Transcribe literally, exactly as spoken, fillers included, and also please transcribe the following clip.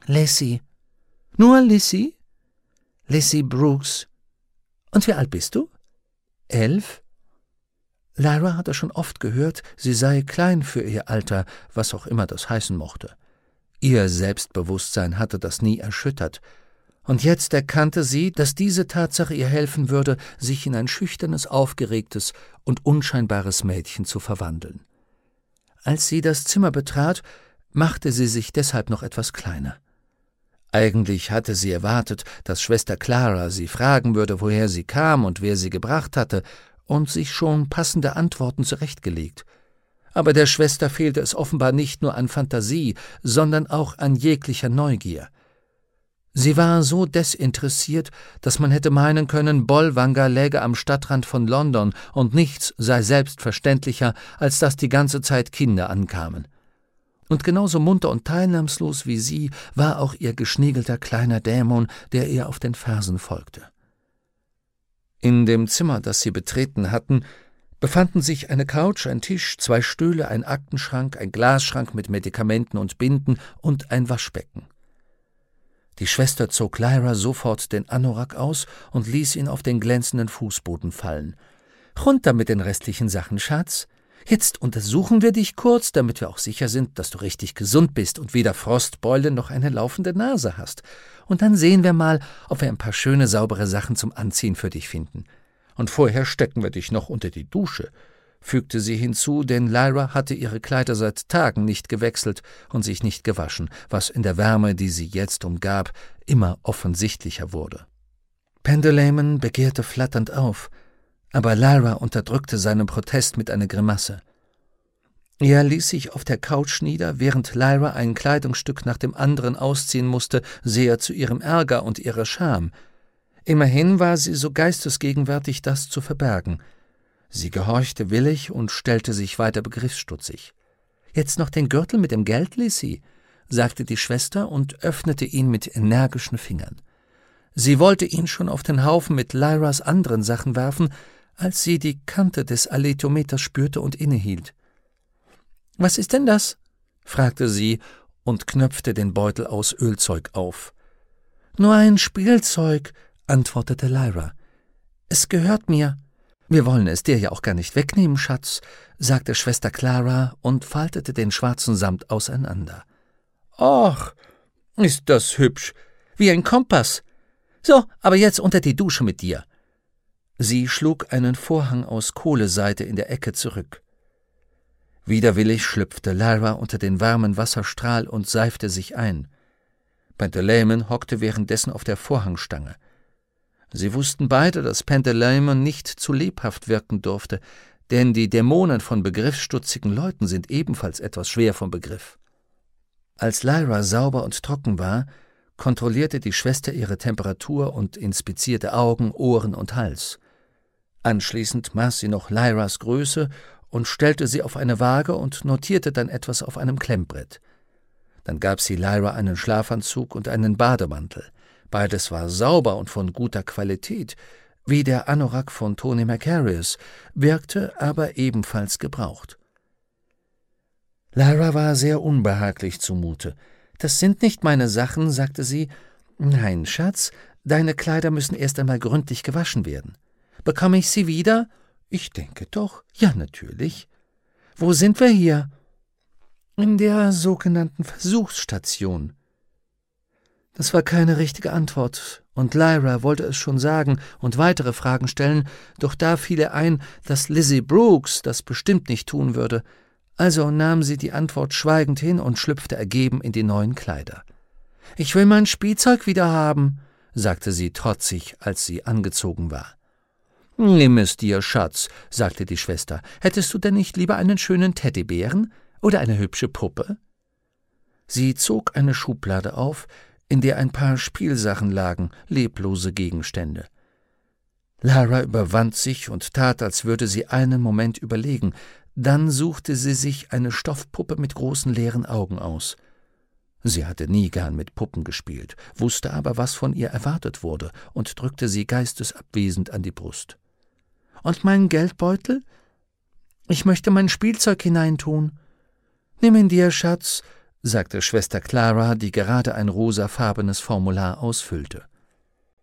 »Lizzie.« »Nur Lizzie?« »Lizzie Brooks.« »Und wie alt bist du?« »Elf.« Lyra hatte schon oft gehört, sie sei klein für ihr Alter, was auch immer das heißen mochte. Ihr Selbstbewusstsein hatte das nie erschüttert, und jetzt erkannte sie, dass diese Tatsache ihr helfen würde, sich in ein schüchternes, aufgeregtes und unscheinbares Mädchen zu verwandeln. Als sie das Zimmer betrat, machte sie sich deshalb noch etwas kleiner. Eigentlich hatte sie erwartet, dass Schwester Clara sie fragen würde, woher sie kam und wer sie gebracht hatte, und sich schon passende Antworten zurechtgelegt. Aber der Schwester fehlte es offenbar nicht nur an Fantasie, sondern auch an jeglicher Neugier. Sie war so desinteressiert, dass man hätte meinen können, Bolvangar läge am Stadtrand von London und nichts sei selbstverständlicher, als dass die ganze Zeit Kinder ankamen. Und genauso munter und teilnahmslos wie sie war auch ihr geschniegelter kleiner Dämon, der ihr auf den Fersen folgte. In dem Zimmer, das sie betreten hatten, befanden sich eine Couch, ein Tisch, zwei Stühle, ein Aktenschrank, ein Glasschrank mit Medikamenten und Binden und ein Waschbecken. Die Schwester zog Lyra sofort den Anorak aus und ließ ihn auf den glänzenden Fußboden fallen. »Runter mit den restlichen Sachen, Schatz. Jetzt untersuchen wir dich kurz, damit wir auch sicher sind, dass du richtig gesund bist und weder Frostbeule noch eine laufende Nase hast. Und dann sehen wir mal, ob wir ein paar schöne, saubere Sachen zum Anziehen für dich finden. Und vorher stecken wir dich noch unter die Dusche«, fügte sie hinzu, denn Lyra hatte ihre Kleider seit Tagen nicht gewechselt und sich nicht gewaschen, was in der Wärme, die sie jetzt umgab, immer offensichtlicher wurde. Pendelamon begehrte flatternd auf, aber Lyra unterdrückte seinen Protest mit einer Grimasse. Er ließ sich auf der Couch nieder, während Lyra ein Kleidungsstück nach dem anderen ausziehen musste, sehr zu ihrem Ärger und ihrer Scham. Immerhin war sie so geistesgegenwärtig, das zu verbergen. Sie gehorchte willig und stellte sich weiter begriffsstutzig. »Jetzt noch den Gürtel mit dem Geld, Lizzie«, sagte die Schwester und öffnete ihn mit energischen Fingern. Sie wollte ihn schon auf den Haufen mit Lyras anderen Sachen werfen, als sie die Kante des Aletometers spürte und innehielt. »Was ist denn das?« fragte sie und knöpfte den Beutel aus Ölzeug auf. »Nur ein Spielzeug«, antwortete Lyra. »Es gehört mir.« »Wir wollen es dir ja auch gar nicht wegnehmen, Schatz«, sagte Schwester Clara und faltete den schwarzen Samt auseinander. »Ach, ist das hübsch, wie ein Kompass. So, aber jetzt unter die Dusche mit dir.« Sie schlug einen Vorhang aus Kohleseide in der Ecke zurück. Widerwillig schlüpfte Lyra unter den warmen Wasserstrahl und seifte sich ein. Pentelamon hockte währenddessen auf der Vorhangstange. Sie wussten beide, dass Pentelamon nicht zu lebhaft wirken durfte, denn die Dämonen von begriffsstutzigen Leuten sind ebenfalls etwas schwer vom Begriff. Als Lyra sauber und trocken war, kontrollierte die Schwester ihre Temperatur und inspizierte Augen, Ohren und Hals. Anschließend maß sie noch Lyras Größe und stellte sie auf eine Waage und notierte dann etwas auf einem Klemmbrett. Dann gab sie Lyra einen Schlafanzug und einen Bademantel. Beides war sauber und von guter Qualität, wie der Anorak von Tony Macarius, wirkte aber ebenfalls gebraucht. Lyra war sehr unbehaglich zumute. »Das sind nicht meine Sachen«, sagte sie. »Nein, Schatz, deine Kleider müssen erst einmal gründlich gewaschen werden. Bekomme ich sie wieder?« »Ich denke doch. Ja, natürlich.« »Wo sind wir hier?« »In der sogenannten Versuchsstation.« Das war keine richtige Antwort, und Lyra wollte es schon sagen und weitere Fragen stellen, doch da fiel ihr ein, dass Lizzie Brooks das bestimmt nicht tun würde. Also nahm sie die Antwort schweigend hin und schlüpfte ergeben in die neuen Kleider. »Ich will mein Spielzeug wieder haben«, sagte sie trotzig, als sie angezogen war. »Nimm es dir, Schatz«, sagte die Schwester. »Hättest du denn nicht lieber einen schönen Teddybären oder eine hübsche Puppe?« Sie zog eine Schublade auf, in der ein paar Spielsachen lagen, leblose Gegenstände. Lyra überwand sich und tat, als würde sie einen Moment überlegen. Dann suchte sie sich eine Stoffpuppe mit großen leeren Augen aus. Sie hatte nie gern mit Puppen gespielt, wusste aber, was von ihr erwartet wurde, und drückte sie geistesabwesend an die Brust. »Und mein Geldbeutel? Ich möchte mein Spielzeug hineintun.« »Nimm ihn dir, Schatz«, sagte Schwester Clara, die gerade ein rosafarbenes Formular ausfüllte.